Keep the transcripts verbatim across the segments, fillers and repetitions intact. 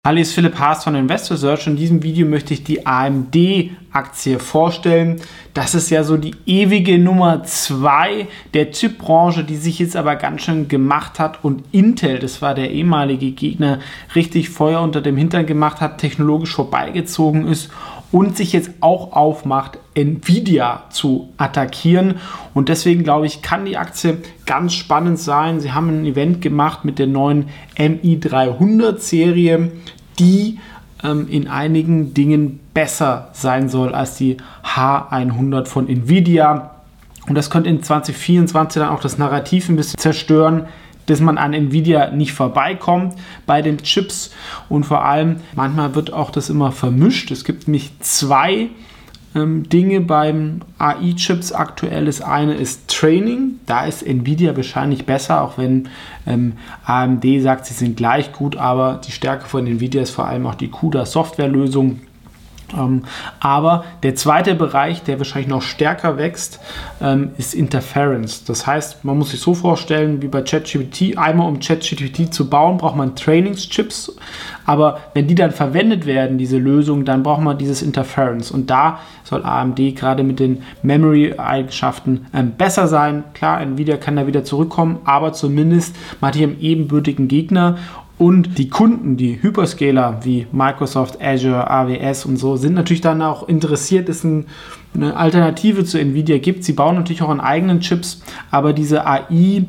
Hallo, hier ist Philipp Haas von Investor Search. In diesem Video möchte ich die A M D-Aktie vorstellen. Das ist ja so die ewige Nummer zwei der Chipbranche, die sich jetzt aber ganz schön gemacht hat. Und Intel, das war der ehemalige Gegner, richtig Feuer unter dem Hintern gemacht hat, technologisch vorbeigezogen ist und sich jetzt auch aufmacht, Nvidia zu attackieren. Und deswegen glaube ich, kann die Aktie ganz spannend sein. Sie haben ein Event gemacht mit der neuen M I dreihundert Serie, die ähm, in einigen Dingen besser sein soll als die H hundert von Nvidia. Und das könnte in zwanzig vierundzwanzig dann auch das Narrativ ein bisschen zerstören, dass man an Nvidia nicht vorbeikommt bei den Chips. Und vor allem, manchmal wird auch das immer vermischt. Es gibt nämlich zwei ähm, Dinge beim A I-Chips aktuell. Das eine ist Training. Da ist Nvidia wahrscheinlich besser, auch wenn ähm, A M D sagt, sie sind gleich gut. Aber die Stärke von Nvidia ist vor allem auch die CUDA-Softwarelösung. Ähm, aber der zweite Bereich, der wahrscheinlich noch stärker wächst, ähm, ist Interference. Das heißt, man muss sich so vorstellen, wie bei ChatGPT, einmal um ChatGPT zu bauen, braucht man Trainingschips, aber wenn die dann verwendet werden, diese Lösung, dann braucht man dieses Interference. Und da soll A M D gerade mit den Memory-Eigenschaften ähm, besser sein. Klar, Nvidia kann da wieder zurückkommen, aber zumindest man hat hier einen ebenbürtigen Gegner. Und die Kunden, die Hyperscaler wie Microsoft, Azure, A W S und so, sind natürlich dann auch interessiert, dass es eine Alternative zu Nvidia gibt. Sie bauen natürlich auch an eigenen Chips, aber diese A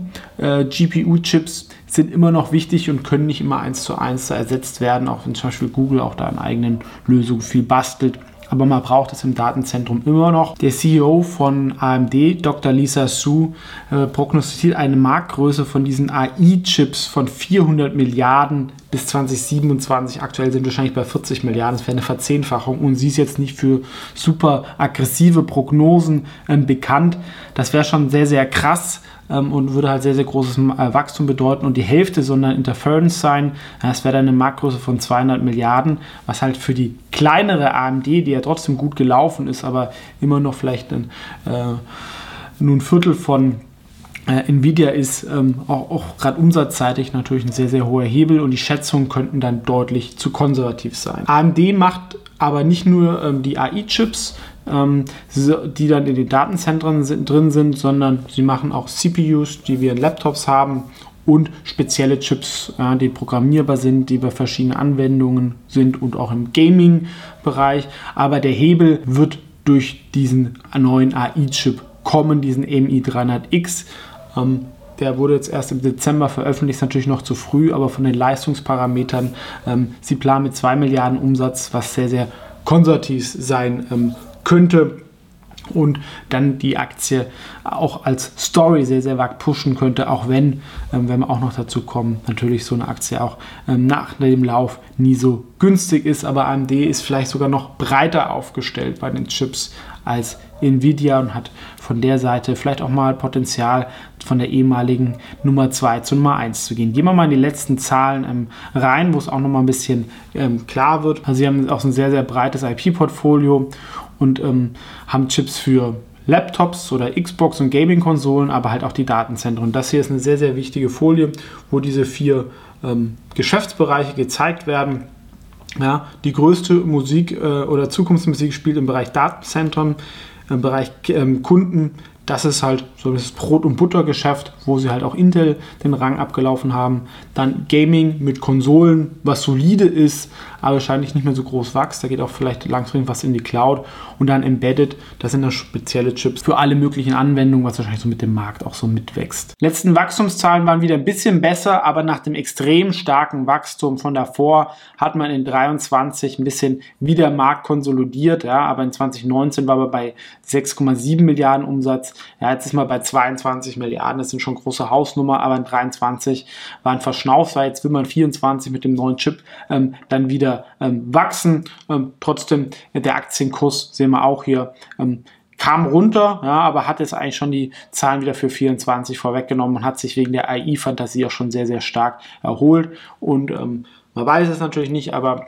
I-G P U-Chips sind immer noch wichtig und können nicht immer eins zu eins ersetzt werden, auch wenn zum Beispiel Google auch da an eigenen Lösungen viel bastelt. Aber man braucht es im Datenzentrum immer noch. Der C E O von A M D, Doktor Lisa Su, äh, prognostiziert eine Marktgröße von diesen A I-Chips von vierhundert Milliarden bis zwanzig siebenundzwanzig. Aktuell sind wir wahrscheinlich bei vierzig Milliarden. Das wäre eine Verzehnfachung. Und sie ist jetzt nicht für super aggressive Prognosen ähm, bekannt. Das wäre schon sehr, sehr krass und würde halt sehr, sehr großes Wachstum bedeuten und die Hälfte soll dann Interference sein. Das wäre dann eine Marktgröße von zweihundert Milliarden, was halt für die kleinere A M D, die ja trotzdem gut gelaufen ist, aber immer noch vielleicht ein, äh, nur ein Viertel von äh, Nvidia ist, ähm, auch, auch gerade umsatzseitig natürlich ein sehr, sehr hoher Hebel und die Schätzungen könnten dann deutlich zu konservativ sein. A M D macht aber nicht nur ähm, die A I-Chips, ähm, die dann in den Datenzentren sind, drin sind, sondern sie machen auch C P Us, die wir in Laptops haben und spezielle Chips, äh, die programmierbar sind, die bei verschiedenen Anwendungen sind und auch im Gaming-Bereich. Aber der Hebel wird durch diesen neuen A I-Chip kommen, diesen M I dreihundert X. Ähm, Der wurde jetzt erst im Dezember veröffentlicht, ist natürlich noch zu früh, aber von den Leistungsparametern, ähm, sie planen mit zwei Milliarden Umsatz, was sehr, sehr konservativ sein ähm, könnte und dann die Aktie auch als Story sehr, sehr weit pushen könnte, auch wenn, ähm, wenn wir auch noch dazu kommen, natürlich so eine Aktie auch ähm, nach dem Lauf nie so günstig ist, aber A M D ist vielleicht sogar noch breiter aufgestellt bei den Chips als Nvidia und hat von der Seite vielleicht auch mal Potenzial, von der ehemaligen Nummer zwei zu Nummer eins zu gehen. Gehen wir mal in die letzten Zahlen ähm, rein, wo es auch noch mal ein bisschen ähm, klar wird. Also sie haben auch ein sehr, sehr breites I P-Portfolio und ähm, haben Chips für Laptops oder Xbox und Gaming-Konsolen, aber halt auch die Datenzentren. Und das hier ist eine sehr, sehr wichtige Folie, wo diese vier ähm, Geschäftsbereiche gezeigt werden. Ja, die größte Musik äh, oder Zukunftsmusik spielt im Bereich Datenzentren, im Bereich ähm, Kunden. Das ist halt so das Brot- und Buttergeschäft, wo sie halt auch Intel den Rang abgelaufen haben. Dann Gaming mit Konsolen, was solide ist, aber wahrscheinlich nicht mehr so groß wächst. Da geht auch vielleicht langfristig was in die Cloud. Und dann Embedded, das sind dann spezielle Chips für alle möglichen Anwendungen, was wahrscheinlich so mit dem Markt auch so mitwächst. Letzten Wachstumszahlen waren wieder ein bisschen besser, aber nach dem extrem starken Wachstum von davor hat man in dreiundzwanzig ein bisschen wieder Markt konsolidiert. Ja, aber in zwanzig neunzehn war man bei sechs Komma sieben Milliarden Umsatz. Ja, jetzt ist man bei zweiundzwanzig Milliarden, das sind schon große Hausnummer, aber in dreiundzwanzig waren verschnauft, weil jetzt will man vierundzwanzig mit dem neuen Chip ähm, dann wieder ähm, wachsen. Ähm, trotzdem, der Aktienkurs sehen wir auch hier, ähm, kam runter, ja, aber hat jetzt eigentlich schon die Zahlen wieder für vierundzwanzig vorweggenommen und hat sich wegen der A I-Fantasie auch schon sehr, sehr stark erholt. Und ähm, man weiß es natürlich nicht, aber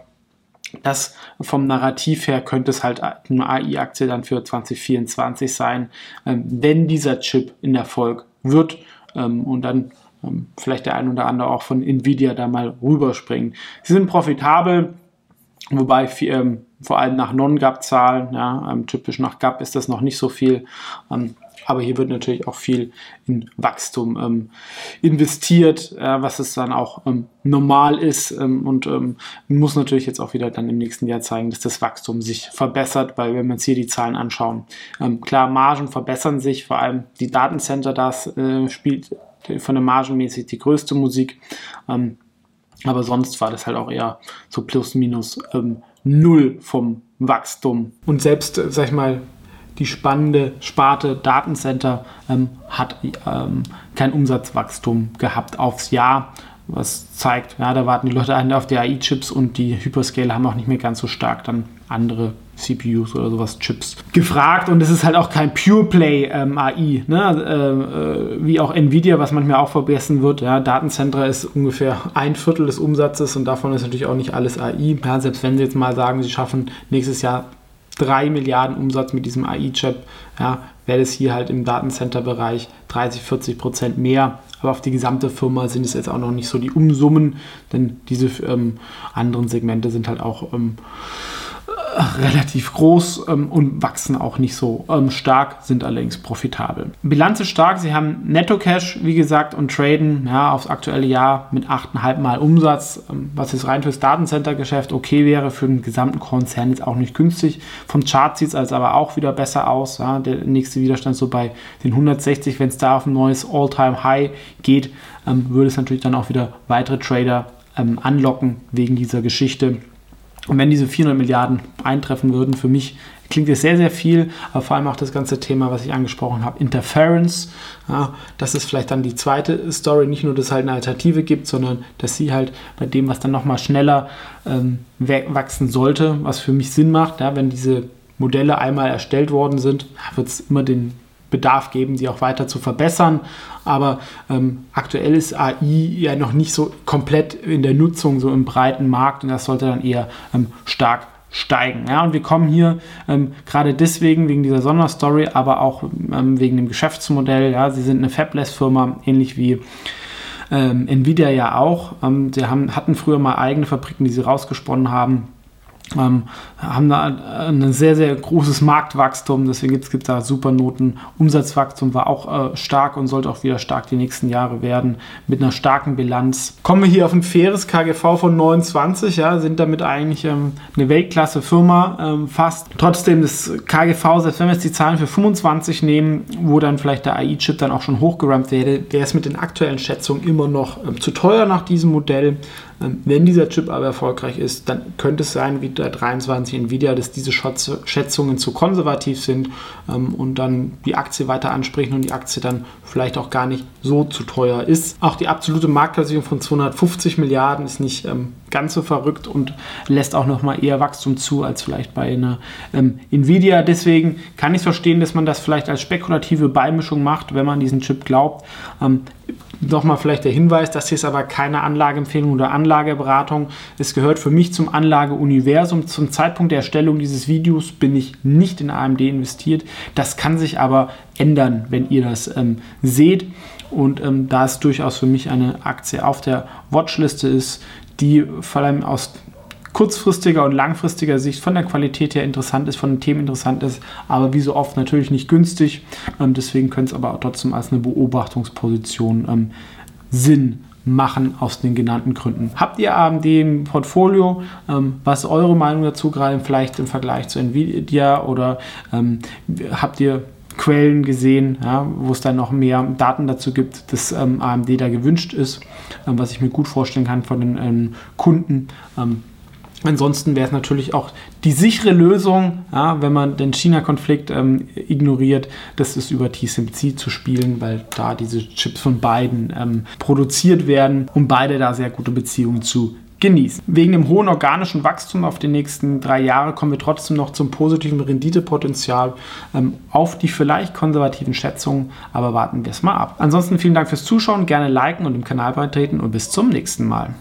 das vom Narrativ her könnte es halt eine A I-Aktie dann für zwanzig vierundzwanzig sein, ähm, wenn dieser Chip in Erfolg wird. Ähm, und dann ähm, vielleicht der ein oder andere auch von Nvidia da mal rüberspringen. Sie sind profitabel, wobei ähm, vor allem nach Non-G A A P-Zahlen, ja, ähm, typisch nach G A A P ist das noch nicht so viel, ähm, aber hier wird natürlich auch viel in Wachstum ähm, investiert, äh, was es dann auch ähm, normal ist ähm, und ähm, muss natürlich jetzt auch wieder dann im nächsten Jahr zeigen, dass das Wachstum sich verbessert, weil wenn wir uns hier die Zahlen anschauen, ähm, klar, Margen verbessern sich, vor allem die Datencenter, das äh, spielt von der Margenmäßig die größte Musik, ähm, aber sonst war das halt auch eher so plus minus ähm, null vom Wachstum. Und selbst, äh, sag ich mal, die spannende Sparte Datencenter ähm, hat ähm, kein Umsatzwachstum gehabt aufs Jahr, was zeigt, ja, da warten die Leute eigentlich auf die A I-Chips und die Hyperscaler haben auch nicht mehr ganz so stark dann andere C P Us oder sowas, Chips, gefragt. Und es ist halt auch kein Pure-Play ähm, A I, ne? äh, wie auch Nvidia, was manchmal auch vergessen wird. Ja? Datencenter ist ungefähr ein Viertel des Umsatzes und davon ist natürlich auch nicht alles A I. Ja, selbst wenn sie jetzt mal sagen, sie schaffen nächstes Jahr drei Milliarden Umsatz mit diesem A I-Chip, ja, wäre es hier halt im Datencenter-Bereich dreißig, vierzig Prozent mehr. Aber auf die gesamte Firma sind es jetzt auch noch nicht so die Umsummen, denn diese ähm, anderen Segmente sind halt auch ähm, relativ groß ähm, und wachsen auch nicht so ähm, stark, sind allerdings profitabel. Bilanz ist stark, sie haben Netto-Cash, wie gesagt, und traden ja, aufs aktuelle Jahr mit acht Komma fünf Mal Umsatz, ähm, was jetzt rein fürs Datencenter-Geschäft okay wäre, für den gesamten Konzern jetzt auch nicht günstig. Vom Chart sieht es also aber auch wieder besser aus. Ja, der nächste Widerstand so bei den hundertsechzig, wenn es da auf ein neues All-Time-High geht, ähm, würde es natürlich dann auch wieder weitere Trader ähm, anlocken wegen dieser Geschichte. Und wenn diese vierhundert Milliarden eintreffen würden, für mich klingt es sehr, sehr viel, aber vor allem auch das ganze Thema, was ich angesprochen habe, Interference, ja, das ist vielleicht dann die zweite Story, nicht nur, dass es halt eine Alternative gibt, sondern dass sie halt bei dem, was dann nochmal schneller ähm, wachsen sollte, was für mich Sinn macht, ja, wenn diese Modelle einmal erstellt worden sind, wird es immer den Bedarf geben, sie auch weiter zu verbessern. Aber ähm, aktuell ist A I ja noch nicht so komplett in der Nutzung, so im breiten Markt und das sollte dann eher ähm, stark steigen. Ja, und wir kommen hier ähm, gerade deswegen, wegen dieser Sonderstory, aber auch ähm, wegen dem Geschäftsmodell. Ja, sie sind eine Fabless-Firma, ähnlich wie ähm, Nvidia ja auch. Ähm, sie haben, hatten früher mal eigene Fabriken, die sie rausgesponnen haben. Ähm, haben da ein sehr, sehr großes Marktwachstum, deswegen gibt es da super Noten. Umsatzwachstum war auch äh, stark und sollte auch wieder stark die nächsten Jahre werden, mit einer starken Bilanz. Kommen wir hier auf ein faires K G V von neunundzwanzig, ja, sind damit eigentlich ähm, eine Weltklasse-Firma ähm, fast. Trotzdem das K G V, selbst wenn wir jetzt die Zahlen für fünfundzwanzig nehmen, wo dann vielleicht der A I-Chip dann auch schon hochgerammt wäre, wäre es mit den aktuellen Schätzungen immer noch ähm, zu teuer nach diesem Modell. Ähm, wenn dieser Chip aber erfolgreich ist, dann könnte es sein, wie der dreiundzwanzig Nvidia, dass diese Schätzungen zu konservativ sind ähm, und dann die Aktie weiter ansprechen und die Aktie dann vielleicht auch gar nicht so zu teuer ist. Auch die absolute Marktkapitalisierung von zweihundertfünfzig Milliarden ist nicht ähm, ganz so verrückt und lässt auch nochmal eher Wachstum zu als vielleicht bei einer ähm, Nvidia. Deswegen kann ich verstehen, dass man das vielleicht als spekulative Beimischung macht, wenn man diesen Chip glaubt. Ähm, Nochmal vielleicht der Hinweis, das hier ist aber keine Anlageempfehlung oder Anlageberatung. Es gehört für mich zum Anlageuniversum. Zum Zeitpunkt der Erstellung dieses Videos bin ich nicht in A M D investiert. Das kann sich aber ändern, wenn ihr das ähm, seht. Und ähm, da es durchaus für mich eine Aktie auf der Watchliste ist, die vor allem aus kurzfristiger und langfristiger Sicht von der Qualität her interessant ist, von den Themen interessant ist, aber wie so oft natürlich nicht günstig. Ähm, deswegen könnte es aber auch trotzdem als eine Beobachtungsposition ähm, Sinn machen aus den genannten Gründen. Habt ihr A M D im Portfolio? Ähm, was ist eure Meinung dazu, gerade vielleicht im Vergleich zu Nvidia? Oder ähm, habt ihr Quellen gesehen, ja, wo es dann noch mehr Daten dazu gibt, dass ähm, A M D da gewünscht ist, ähm, was ich mir gut vorstellen kann von den ähm, Kunden. Ähm, Ansonsten wäre es natürlich auch die sichere Lösung, ja, wenn man den China-Konflikt ähm, ignoriert, das ist über T S M C zu spielen, weil da diese Chips von beiden ähm, produziert werden, um beide da sehr gute Beziehungen zu genießen. Wegen dem hohen organischen Wachstum auf die nächsten drei Jahre kommen wir trotzdem noch zum positiven Renditepotenzial ähm, auf die vielleicht konservativen Schätzungen, aber warten wir es mal ab. Ansonsten vielen Dank fürs Zuschauen, gerne liken und dem Kanal beitreten und bis zum nächsten Mal.